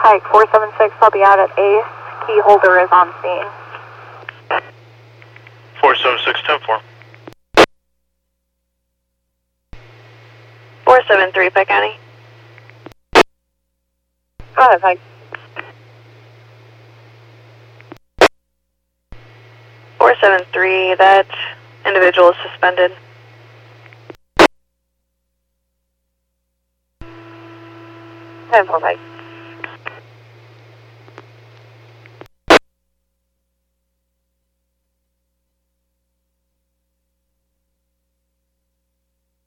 Pike 476, I'll be out at Ace. Key holder is on scene. 476, 10-4. 473, Pike County. Go ahead, Pike. 473, that individual is suspended. Ten 4, Pike.